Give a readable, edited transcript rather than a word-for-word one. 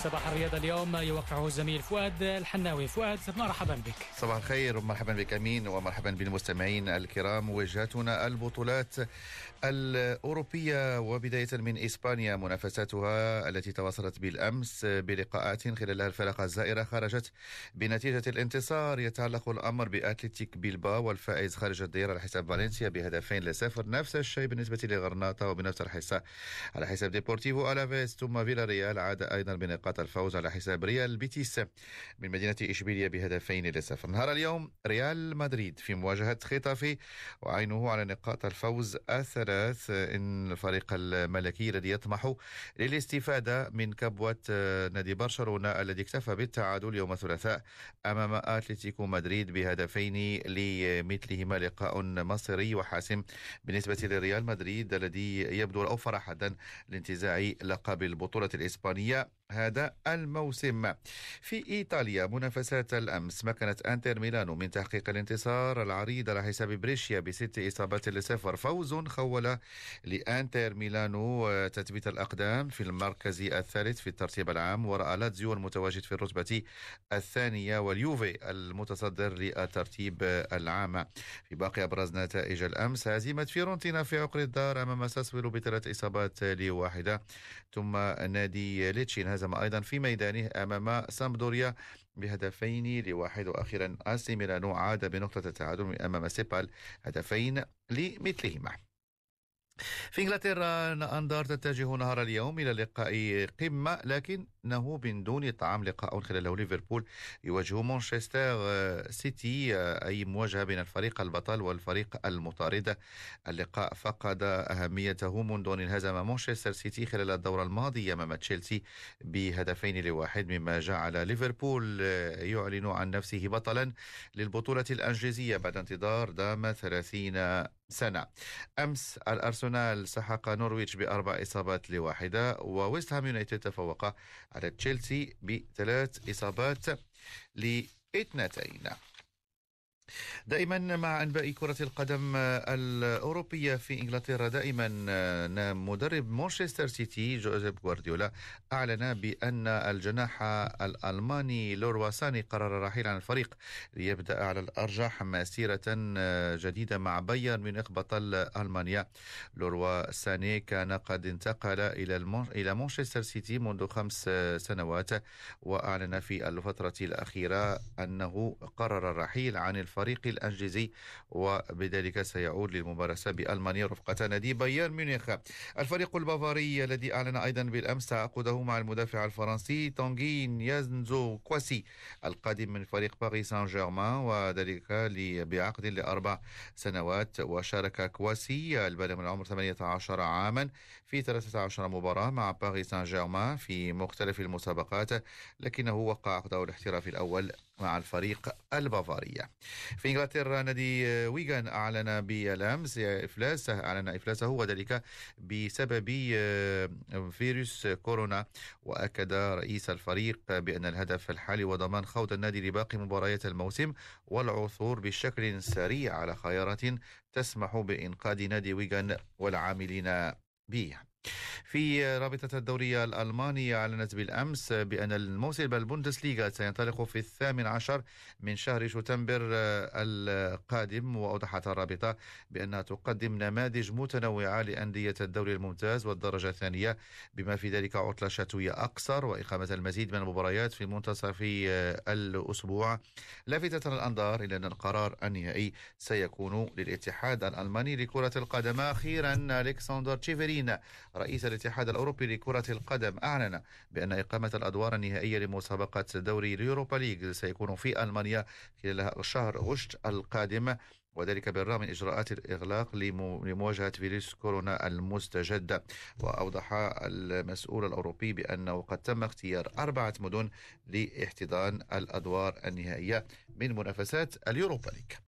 صباح الرياضة اليوم يوقعه الزميل فؤاد الحناوي. فؤاد، مرحبا بك. صباح الخير ومرحبا بك أمين، ومرحبا بالمستمعين الكرام. وجهتنا البطولات الأوروبية، وبداية من إسبانيا منافساتها التي تواصلت بالأمس بلقاءات خلالها الفرق الزائرة خرجت بنتيجة الانتصار. يتعلق الأمر بأتلتيك بيلباو والفائز خارج الديار على حساب فالنسيا ب2-0. نفس الشيء بالنسبة لغرناطة، وبنفس الحصة على حساب ديبورتيفو ألافيس. ثم فيلاريال عاد أيضا بنقاط الفوز على حساب ريال بيتيس من مدينة إشبيلية ب2-0. نهار اليوم ريال مدريد في مواجهة خيتافي، وعينه على نقاط الفوز الثلاث. إن الفريق الملكي الذي يطمح للاستفادة من كبوة نادي برشلونة الذي اكتفى بالتعادل يوم الثلاثاء أمام أتلتيكو مدريد ب2 لمثلهما لقاء مصيري وحاسم بالنسبة لريال مدريد الذي يبدو الأوفر حدا لانتزاع لقب البطولة الإسبانية هذا الموسم. في إيطاليا منافسات الأمس مكنت أنتر ميلانو من تحقيق الانتصار العريض على حساب بريشيا ب6-0. فوز خول لأنتر ميلانو تثبيت الأقدام في المركز الثالث في الترتيب العام، وراء لاتزيو المتواجد في الرتبة الثانية واليوفي المتصدر للترتيب العام. في باقي أبرز نتائج الأمس: هزيمة فيورنتينا في عقر الدار أمام ساسولو ب3-1، ثم نادي ليتشين هزم أيضا في ميدانه أمام سامدوريا ب2-1. وأخيرا آسي ميلانو عاد بنقطة التعادل أمام سيبال 2 لمثلهما. في إنجلترا أنظار تتجه نهار اليوم إلى لقاء قمة، لكنه من دون طعام. لقاء خلاله ليفربول يواجه مانشستر سيتي، أي مواجهة بين الفريق البطل والفريق المطارد. اللقاء فقد أهميته منذ أن انهزم مانشستر سيتي خلال الدورة الماضية أمام تشيلسي ب2-1، مما جعل ليفربول يعلن عن نفسه بطلا للبطولة الإنجليزية بعد انتظار دام 30 سنة. أمس الأرسنال سحق نورويتش ب4-1، وويست هام يونايتد تفوق على تشيلسي ب3-2. دائما مع أنباء كرة القدم الأوروبية في إنجلترا، دائما مدرب مانشستر سيتي جوزيف غوارديولا أعلن بأن الجناح الألماني لوروا ساني قرر الرحيل عن الفريق ليبدأ على الأرجح مسيرة جديدة مع بايرن ميونخ بطل ألمانيا. لوروا ساني كان قد انتقل إلى مانشستر سيتي منذ 5 سنوات، وأعلن في الفترة الأخيرة أنه قرر الرحيل عن الفريق الإنجليزي، وبذلك سيعود للممارسة بألمانيا رفقة نادي بايرن ميونخ. الفريق البافاري الذي أعلن أيضا بالأمس تعاقده مع المدافع الفرنسي تونغي نيازنزو كواسي القادم من فريق باريس سان جيرمان، وذلك بعقد ل4 سنوات. وشارك كواسي البالغ من العمر 18 عاما في 13 مباراة مع باريس سان جيرمان في مختلف المسابقات، لكنه وقع عقده الاحترافي الأول مع الفريق البافاري. في إنجلترا نادي ويغان أعلن بالأمس إفلاسه وذلك بسبب فيروس كورونا. وأكد رئيس الفريق بأن الهدف الحالي هو ضمان خوض النادي لباقي مباريات الموسم والعثور بشكل سريع على خيارات تسمح بإنقاذ نادي ويغان والعاملين به. في رابطة الدوري الألماني أعلنت بالأمس بأن الموسم البوندسليغا سينطلق في 18 من شهر شتنبر القادم. وأوضحت الرابطة بأنها تقدم نماذج متنوعة لأندية الدوري الممتاز والدرجة الثانية، بما في ذلك عطلة شتوية أقصر وإقامة المزيد من المباريات في منتصف الأسبوع، لافتة الأنظار إلى أن القرار النهائي سيكون للاتحاد الألماني لكرة القدم. أخيرا ألكسندر تشيفرين رئيس الاتحاد الأوروبي لكرة القدم أعلن بأن إقامة الأدوار النهائية لمسابقة دوري اليوروبا ليج سيكون في ألمانيا خلال شهر غشت القادم، وذلك بالرغم من إجراءات الإغلاق لمواجهة فيروس كورونا المستجد. وأوضح المسؤول الأوروبي بأنه قد تم اختيار 4 مدن لاحتضان الأدوار النهائية من منافسات اليوروبا ليج.